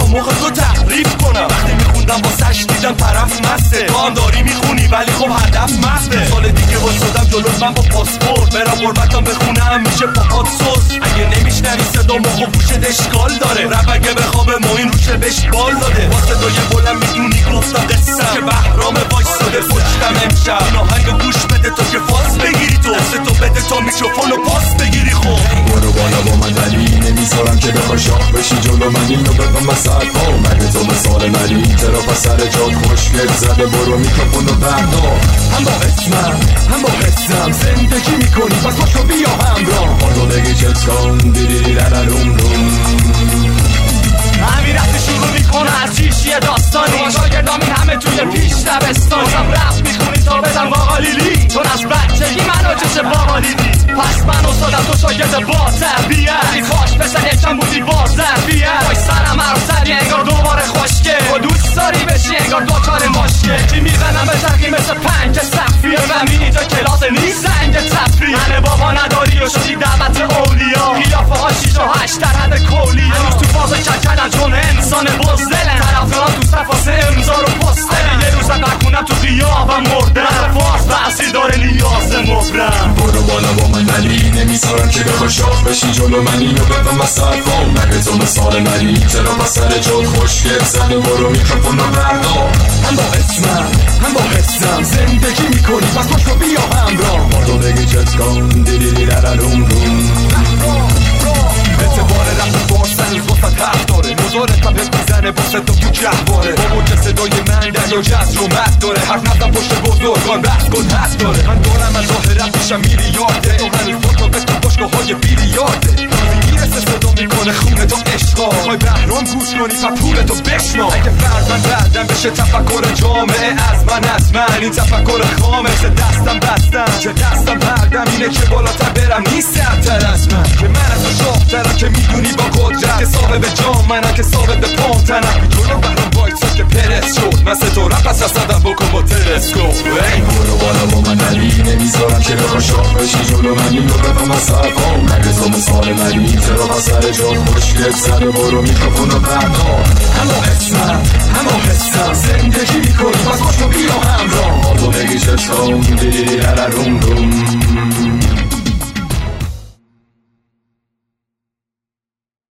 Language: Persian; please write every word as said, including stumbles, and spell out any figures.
موقع تو تعریف کنم. وقتی میخوندم واسش دیدم طرف مسته، تو هم داری میخونی ولی خب هدف محوه. سال دیگه واسدم جلوت من با پاسپورت، برم قربتم بخونم میشه پاهات سوز. اگه نمیشنوی صدامو خب گوشت اشکال داره، رپ اگه بخوابه موین روشه بهش بال داده. واسه دوی بلند میدونی گفتم قصم که بهرام وایساده پشتم امشب. این آهنگ گوش بده تو که فاز بگیری، تو دست تو بده تا میکروفونو پاس بگیری. خب برو بالا با من ولی نمیذارم که بخوای شاخ بشی جلو من، اینو بگم وسط پا. مگه تو مثال منی چرا پسر جات خوشگل زده؟ برو میکروفونو بردار. هم با اسمم هم با حسم زندگی میکنی پس باشو بیا همراه. پاردو نگی چت کن دیری لرلوم روم. همین رفتی شروع میکنه از چیشی داستانی، با شاگردام این همه توی پیش دبستان. بازم رفت میخونی تا بدم باقالیلی، چون از بچگی منو جش باقالیدی. پس من استادم تو شاگرد با تربیت، این خوش پسر یکم بودی با ظرفیت. وای سرم هر سری انگار دوباره خوشگه، تو دوست داری بشی انگار دوچار مشکل. چی میزنم به ترقی مثل پنج صفیه، بفهمی اینجا کلاس نیست زنگ تفریح. من بابا نداری و شدی دعوت اولیا، قیافه ها شیش و هشت در حد کولیا. هنوز تو فاز کلکلن چون انسان بزدلن، طرفداران تو صفاسه امضا رو پستن. یه روز نکنم تو غیابم مردم، فاز بحثی داره نیاز مبرم. برو بالا با من ولی نمیذارم که بخوای شاخ بشی جلو من، اینو بگم وسط پا. مگه تو مثال منی چرا پسر جات خوشگل زده؟ برو میکروفونو بردار. هم با اسمم هم با حسم زندگی میکنی پس باشو بیا همراه. پاردو نگی چت کن دیری لرلوم روم. اعتبار رفت بارسن واسه حرف داره، مزارت هم حس میزنه با صدا تو گهواره. با موج صدای من دریا جز رو مد داره، حرف نزن پشت بزرگان بحث کن حد داره. من دارم از راه رفت میشم میلیارده، تو هنوز با تو به تو باشگاه های بیلیارده. میرسه صدا میکنه خونه تو عشقا، خواهی بهرام گوش کنی تا پولتو بشما. اگه فرد من بعدم بشه تفکر جامعه از من از من این تفکر خامه. چه دستم بستم چه دستم بردم، اینه که بالاتر برم نیست سرتر از من. که من از تو شاخترم که میدونی با قدرت، که صاحب جام منم که صاحب پام تنم. جلو بهرام وایسا که پرس شد مثل تو رپ پس اصدم بکن با تلسکوپ. برو بالا با من ولی نمیذارم که بخوای شاخ بشی جلو من، اینو بگم وسط پا. مگه تو مثال منی چرا پسر جات خوشگل زده؟ برو میکروفونو بردار. هم با اسمم هم با حسم زندگی میکنی پس باشو بیا همراه. پاردو نگی چت کن دیری لرلوم روم.